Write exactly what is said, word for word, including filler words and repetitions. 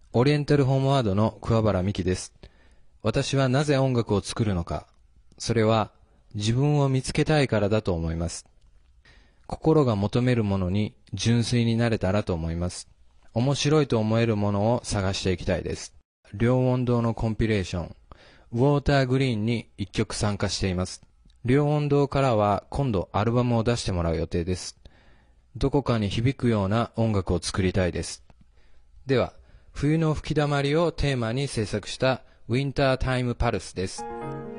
オリエンタルホームワードの桑原美希です。私はなぜ音楽を作るのか。それは自分を見つけたいからだと思います。心が求めるものに純粋になれたらと思います。面白いと思えるものを探していきたいです。両音堂のコンピレーション、ウォーターグリーンに一曲参加しています。両音堂からは今度アルバムを出してもらう予定です。どこかに響くような音楽を作りたいです。では、冬の吹き溜まりをテーマに制作したウィンタータイムパルスです。